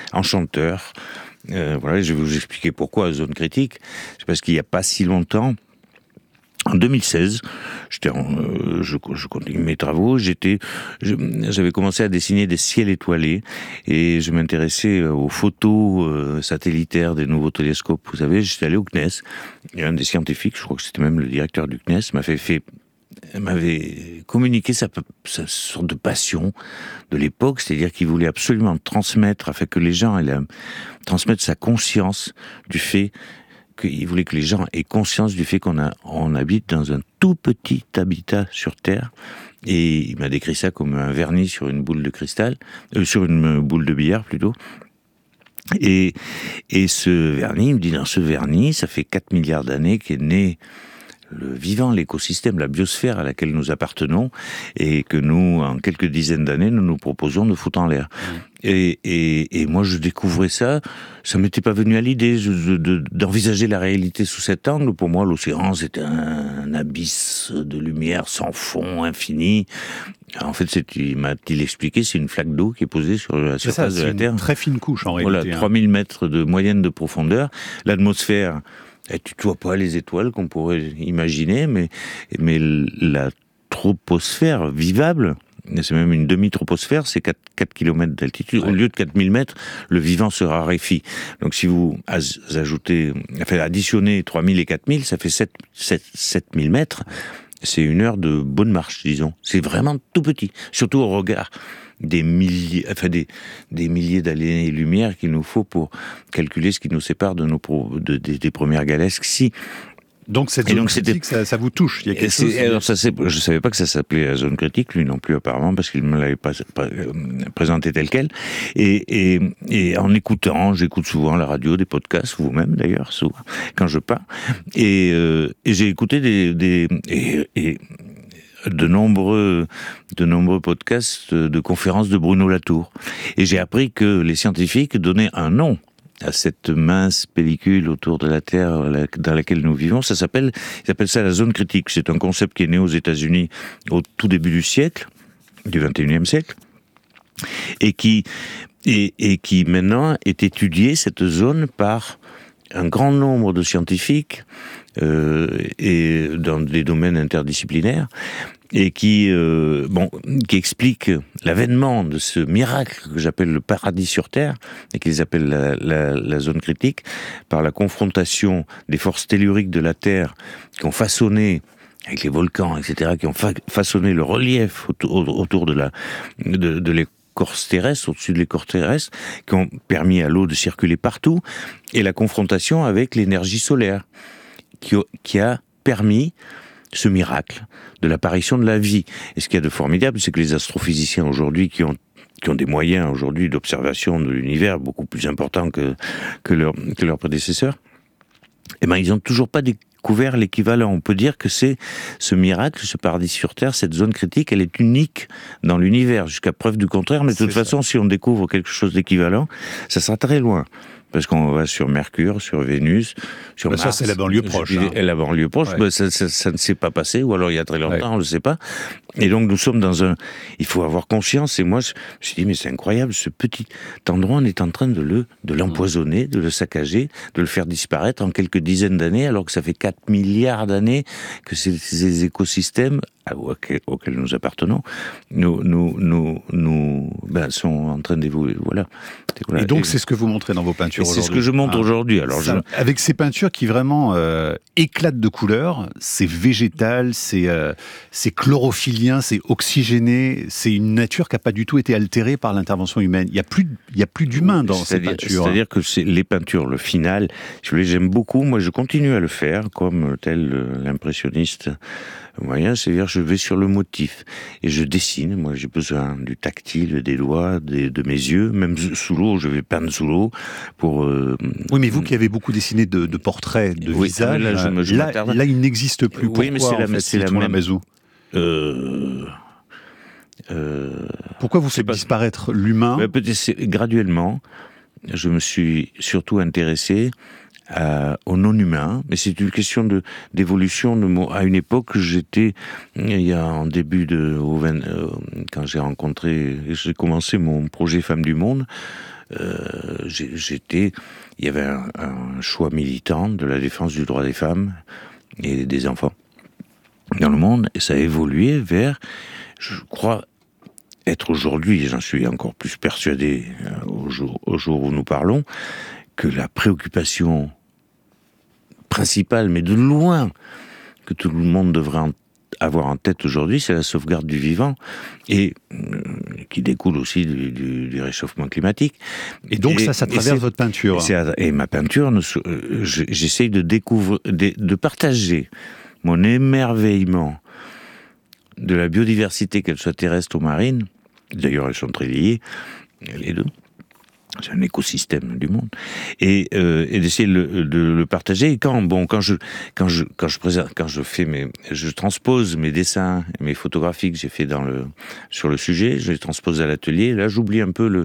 Speaker 3: enchanteur. Je vais vous expliquer pourquoi Zone critique. C'est parce qu'il n'y a pas si longtemps, En 2016, je continue mes travaux. J'avais commencé à dessiner des ciels étoilés et je m'intéressais aux photos satellitaires des nouveaux télescopes. Vous savez, j'étais allé au CNES et un des scientifiques, je crois que c'était même le directeur du CNES, m'avait communiqué sa sorte de passion de l'époque, c'est-à-dire qu'il voulait absolument transmettre, afin que les gens transmettre sa conscience du fait qu'il voulait que les gens aient conscience du fait qu'on habite dans un tout petit habitat sur Terre. Et il m'a décrit ça comme un vernis sur une boule de cristal, sur une boule de billard plutôt. Et ce vernis, il me dit, dans ce vernis, ça fait 4 milliards d'années qu'est né le vivant, l'écosystème, la biosphère à laquelle nous appartenons et que nous, en quelques dizaines d'années, nous proposons de foutre en l'air. Et moi, je découvrais ça m'était pas venu à l'idée d'envisager la réalité sous cet angle. Pour moi, l'océan, c'était un abysse de lumière sans fond, infini. En fait, il m'a-t-il expliqué, c'est une flaque d'eau qui est posée sur la surface de la Terre.
Speaker 2: C'est une très fine couche, en réalité.
Speaker 3: Voilà, 3000 mètres de moyenne de profondeur. L'atmosphère, elle tutoie pas les étoiles qu'on pourrait imaginer, mais la troposphère vivable, c'est même une demi-troposphère, c'est 4 km d'altitude. Ouais. Au lieu de 4000 mètres, le vivant se raréfie. Donc si vous additionnez 3000 et 4000, ça fait 7000 mètres. C'est 1 heure de bonne marche, disons. C'est vraiment tout petit, surtout au regard des milliers d'années-lumière qu'il nous faut pour calculer ce qui nous sépare des premières galaxies.
Speaker 2: Donc cette zone critique, ça vous touche. Il y a quelque chose.
Speaker 3: Alors je savais pas que ça s'appelait la zone critique, lui non plus apparemment, parce qu'il me l'avait pas présenté tel quel. Et en écoutant, j'écoute souvent la radio, des podcasts, vous-même d'ailleurs, souvent quand je pars. Et j'ai écouté de nombreux podcasts de conférences de Bruno Latour. Et j'ai appris que les scientifiques donnaient un nom à cette mince pellicule autour de la Terre dans laquelle nous vivons. Ils appellent ça la zone critique. C'est un concept qui est né aux États-Unis au tout début du siècle, du 21e siècle, et qui maintenant est étudiée, cette zone, par un grand nombre de scientifiques et dans des domaines interdisciplinaires, et qui explique l'avènement de ce miracle que j'appelle le paradis sur Terre, et qu'ils appellent la zone critique, par la confrontation des forces telluriques de la Terre qui ont façonné, avec les volcans, etc., qui ont façonné le relief autour de l'écorce terrestre, au-dessus de l'écorce terrestre, qui ont permis à l'eau de circuler partout, et la confrontation avec l'énergie solaire, qui a permis ce miracle de l'apparition de la vie. Et ce qu'il y a de formidable, c'est que les astrophysiciens aujourd'hui, qui ont des moyens aujourd'hui d'observation de l'univers beaucoup plus importants que leurs prédécesseurs, ils n'ont toujours pas découvert l'équivalent. On peut dire que c'est ce miracle, ce paradis sur Terre, cette zone critique, elle est unique dans l'univers, jusqu'à preuve du contraire, mais de toute façon, si on découvre quelque chose d'équivalent, ça sera très loin. Parce qu'on va sur Mercure, sur Vénus, sur Mars.
Speaker 2: Ça, c'est la banlieue proche.
Speaker 3: La banlieue proche, ouais. Ça ne s'est pas passé, ou alors il y a très longtemps, on ne le sait pas. Et donc, nous sommes il faut avoir conscience, et moi, je me suis dit, mais c'est incroyable, ce petit endroit, on est en train de l'empoisonner, de le saccager, de le faire disparaître en quelques dizaines d'années, alors que ça fait 4 milliards d'années que ces écosystèmes auxquels nous appartenons, sont en train d'évoluer. Voilà.
Speaker 2: Et donc, c'est ce que vous montrez dans vos peintures aujourd'hui.
Speaker 3: C'est ce que je montre aujourd'hui. Alors,
Speaker 2: avec ces peintures qui vraiment éclatent de couleurs, c'est végétal, c'est chlorophyllien, c'est oxygéné, c'est une nature qui n'a pas du tout été altérée par l'intervention humaine. Il y a plus d'humain dans ces peintures.
Speaker 3: C'est-à-dire que les peintures, le final, j'aime beaucoup. Moi, je continue à le faire, comme tel l'impressionniste moyen, c'est-à-dire je vais sur le motif et je dessine. Moi, j'ai besoin du tactile, des doigts, de mes yeux, même sous l'eau. Je vais peindre sous l'eau pour.
Speaker 2: Oui, mais vous qui avez beaucoup dessiné de portraits, de visages, là, il n'existe plus. Pourquoi,
Speaker 3: oui, mais c'est la même.
Speaker 2: Pourquoi vous faites disparaître l'humain ?
Speaker 3: Graduellement, je me suis surtout intéressé au non-humain, mais c'est une question d'évolution. À une époque, quand j'ai commencé mon projet Femmes du Monde, il y avait un choix militant de la défense du droit des femmes et des enfants. dans le monde, et ça a évolué vers, je crois, être aujourd'hui, et j'en suis encore plus persuadé au jour où nous parlons, que la préoccupation principale, mais de loin, que tout le monde devrait avoir en tête aujourd'hui, c'est la sauvegarde du vivant, et qui découle aussi du réchauffement climatique.
Speaker 2: Et donc ça traverse votre peinture.
Speaker 3: Et ma peinture, j'essaye de partager mon émerveillement de la biodiversité, qu'elle soit terrestre ou marine. D'ailleurs, elles sont très liées, les deux. C'est un écosystème du monde, et d'essayer de le partager. Et quand je transpose mes dessins, mes photographies que j'ai fait sur le sujet, je les transpose à l'atelier. Là, j'oublie un peu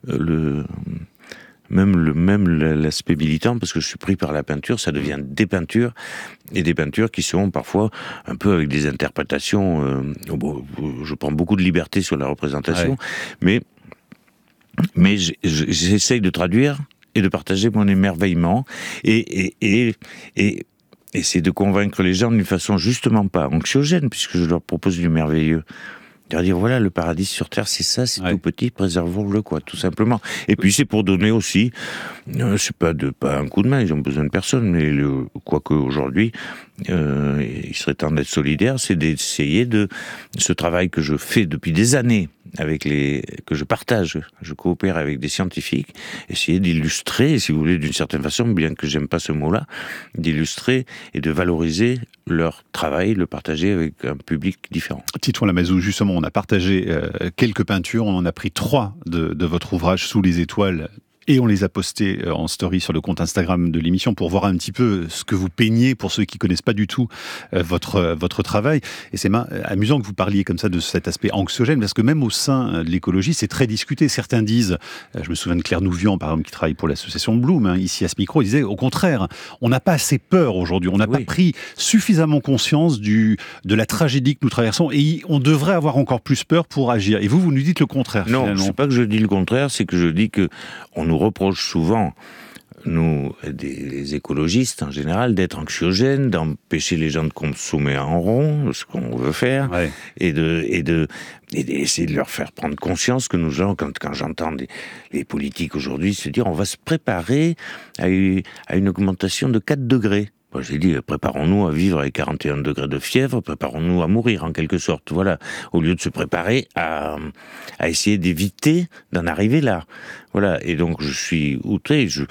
Speaker 3: l'aspect militant, parce que je suis pris par la peinture. Ça devient des peintures, et des peintures qui sont parfois un peu avec des interprétations. Je prends beaucoup de liberté sur la représentation, mais j'essaye de traduire et de partager mon émerveillement, et essayer de convaincre les gens d'une façon justement pas anxiogène, puisque je leur propose du merveilleux. De dire, voilà, le paradis sur Terre, c'est ça, c'est tout petit, préservons-le, quoi, tout simplement. Et puis c'est pour donner aussi, c'est pas un coup de main, ils ont besoin de personne, mais quoique aujourd'hui, il serait temps d'être solidaire, c'est d'essayer ce travail que je fais depuis des années, que je partage, je coopère avec des scientifiques, essayer d'illustrer, si vous voulez, d'une certaine façon, bien que j'aime pas ce mot-là, d'illustrer et de valoriser leur travail, le partager avec un public différent.
Speaker 2: Titouan Lamazou, justement, on a partagé quelques peintures, on en a pris 3 de votre ouvrage Sous les étoiles, et on les a postés en story sur le compte Instagram de l'émission pour voir un petit peu ce que vous peignez, pour ceux qui connaissent pas du tout votre travail. Et c'est amusant que vous parliez comme ça de cet aspect anxiogène, parce que même au sein de l'écologie, c'est très discuté. Certains disent, je me souviens de Claire Nouvian, par exemple, qui travaille pour l'association Bloom, ici à ce micro, il disait, au contraire, on n'a pas assez peur aujourd'hui, on n'a pas pris suffisamment conscience de la tragédie que nous traversons, et on devrait avoir encore plus peur pour agir. Et vous nous dites le contraire.
Speaker 3: Non,
Speaker 2: finalement.
Speaker 3: c'est pas que je dis le contraire, c'est que je dis que on nous reproche souvent, nous, les écologistes en général, d'être anxiogènes, d'empêcher les gens de consommer en rond, ce qu'on veut faire, et d'essayer de leur faire prendre conscience que nous, quand j'entends les politiques aujourd'hui se dire on va se préparer à une augmentation de 4 degrés. Moi, j'ai dit, préparons-nous à vivre avec 41 degrés de fièvre, préparons-nous à mourir, en quelque sorte. Voilà. Au lieu de se préparer à essayer d'éviter d'en arriver là. Voilà. Et donc, je suis outré, je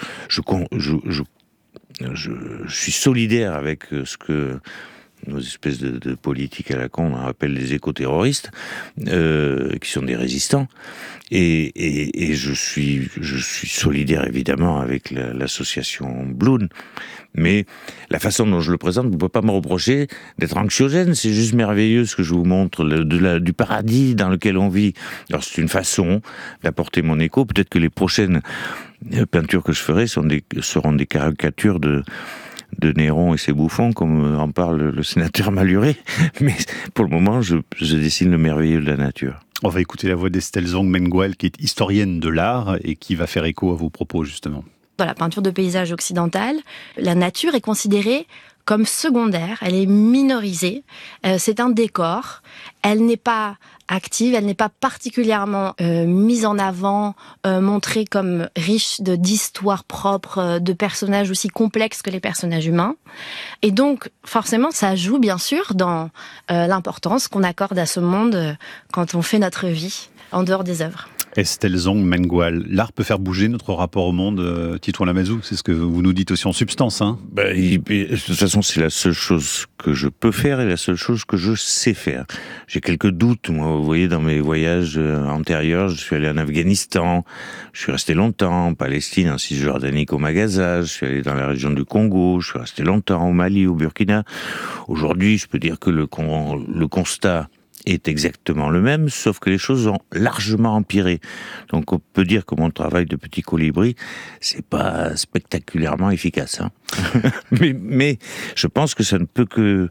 Speaker 3: suis solidaire avec ce que nos espèces de politiques à la con, on appelle les éco-terroristes, qui sont des résistants. Et je suis solidaire, évidemment, avec l'association Bloom. Mais la façon dont je le présente, vous ne pouvez pas me reprocher d'être anxiogène. C'est juste merveilleux ce que je vous montre, du paradis dans lequel on vit. Alors c'est une façon d'apporter mon écho. Peut-être que les prochaines peintures que je ferai seront des caricatures de Néron et ses bouffons, comme en parle le sénateur Malhuret. Mais pour le moment, je dessine le merveilleux de la nature.
Speaker 2: On va écouter la voix d'Estelle Zong Mengual, qui est historienne de l'art et qui va faire écho à vos propos, justement.
Speaker 14: Dans la peinture de paysage occidentale, la nature est considérée comme secondaire, elle est minorisée, c'est un décor, elle n'est pas active, elle n'est pas particulièrement mise en avant, montrée comme riche d'histoires propres, de personnages aussi complexes que les personnages humains. Et donc, forcément, ça joue bien sûr dans l'importance qu'on accorde à ce monde quand on fait notre vie en dehors des œuvres.
Speaker 2: Estelle Zong Mengual, l'art peut faire bouger notre rapport au monde, Titouan Lamazou, c'est ce que vous nous dites aussi en substance.
Speaker 3: De toute façon, c'est la seule chose que je peux faire et la seule chose que je sais faire. J'ai quelques doutes, moi, vous voyez, dans mes voyages antérieurs, je suis allé en Afghanistan, je suis resté longtemps en Palestine, en Cisjordanie, au Magaza, je suis allé dans la région du Congo, je suis resté longtemps au Mali, au Burkina. Aujourd'hui, je peux dire que le constat est exactement le même, sauf que les choses ont largement empiré. Donc on peut dire que mon travail de petit colibri, c'est pas spectaculairement efficace. Mais je pense que ça ne peut que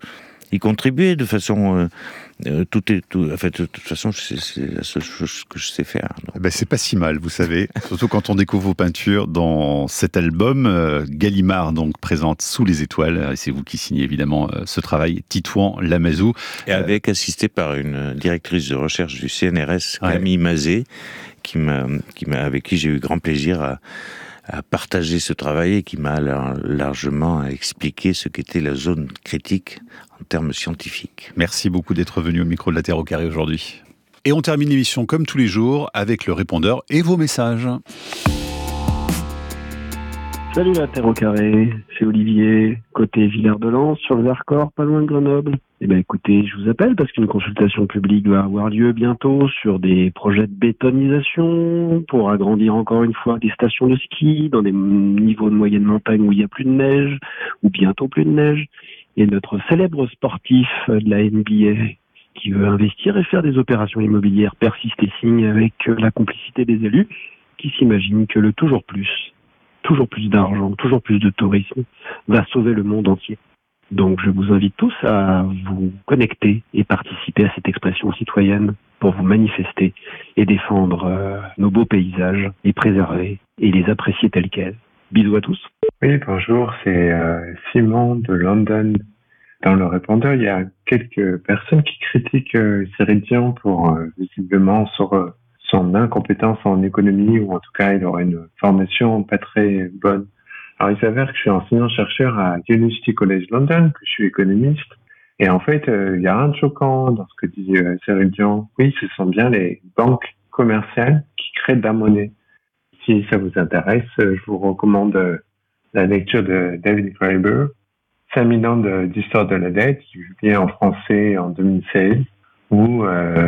Speaker 3: y contribuer de façon... de toute façon, c'est la seule chose que je sais faire.
Speaker 2: C'est pas si mal, vous savez, surtout quand on découvre vos peintures dans cet album. Gallimard donc présente Sous les étoiles, et c'est vous qui signez évidemment ce travail, Titouan Lamazou.
Speaker 3: Et assisté par une directrice de recherche du CNRS, Camille Mazet, avec qui j'ai eu grand plaisir à partager ce travail et qui m'a largement expliqué ce qu'était la zone critique en termes scientifiques.
Speaker 2: Merci beaucoup d'être venu au micro de la Terre au Carré aujourd'hui. Et on termine l'émission comme tous les jours avec le répondeur et vos messages.
Speaker 15: Salut la Terre au Carré, c'est Olivier, côté Villers-de-Lans, sur le Vercors, pas loin de Grenoble. Écoutez, je vous appelle parce qu'une consultation publique va avoir lieu bientôt sur des projets de bétonisation pour agrandir encore une fois des stations de ski dans des niveaux de moyenne montagne où il n'y a plus de neige, ou bientôt plus de neige. Et notre célèbre sportif de la NBA qui veut investir et faire des opérations immobilières persiste et signe avec la complicité des élus qui s'imaginent que le toujours plus d'argent, toujours plus de tourisme va sauver le monde entier. Donc je vous invite tous à vous connecter et participer à cette expression citoyenne pour vous manifester et défendre nos beaux paysages, les préserver et les apprécier tels quels. Bisous à tous.
Speaker 16: Oui, bonjour, c'est Simon de London. Dans le répondeur, il y a quelques personnes qui critiquent Cyril Dion pour visiblement sur son incompétence en économie, ou en tout cas il aurait une formation pas très bonne. Alors il s'avère que je suis enseignant-chercheur à University College London, que je suis économiste, et en fait il y a rien de choquant dans ce que dit Cyril Dion. Oui, ce sont bien les banques commerciales qui créent de la monnaie. Si ça vous intéresse, je vous recommande la lecture de David Graeber, 5000 ans d'histoire de la dette, qui vient en français en 2016, ou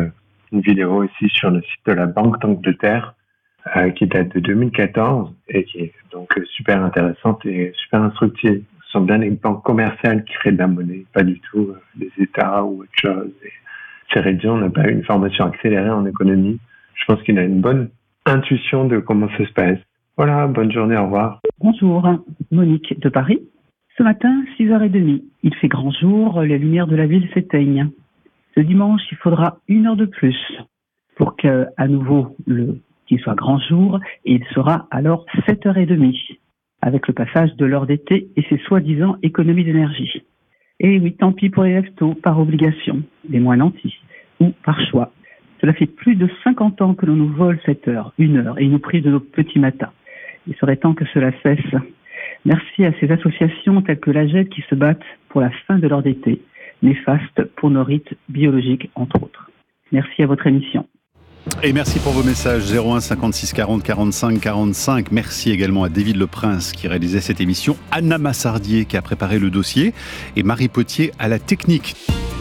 Speaker 16: une vidéo aussi sur le site de la Banque d'Angleterre qui date de 2014 et qui est donc super intéressante et super instructive. Ce sont bien les banques commerciales qui créent de la monnaie, pas du tout les États ou autre chose. Cyril Dion n'a pas eu une formation accélérée en économie. Je pense qu'il a une bonne intuition de comment ça se passe. Voilà, bonne journée, au revoir.
Speaker 17: Bonjour, Monique de Paris. Ce matin, 6h30, il fait grand jour, les lumières de la ville s'éteignent. Ce dimanche, il faudra 1 heure de plus pour qu'à nouveau qu'il soit grand jour, et il sera alors 7h30, avec le passage de l'heure d'été et ses soi-disant économies d'énergie. Et oui, tant pis pour les restos, par obligation, les moins nantis, ou par choix. Cela fait plus de 50 ans que l'on nous vole cette heure, 1 heure, et nous prive de nos petits matins. Il serait temps que cela cesse. Merci à ces associations telles que l'AGED qui se battent pour la fin de l'heure d'été, néfaste pour nos rites biologiques, entre autres. Merci à votre émission.
Speaker 2: Et merci pour vos messages 01 56 40 45 45. Merci également à David Le Prince qui réalisait cette émission, Anna Massardier qui a préparé le dossier et Marie Potier à la technique.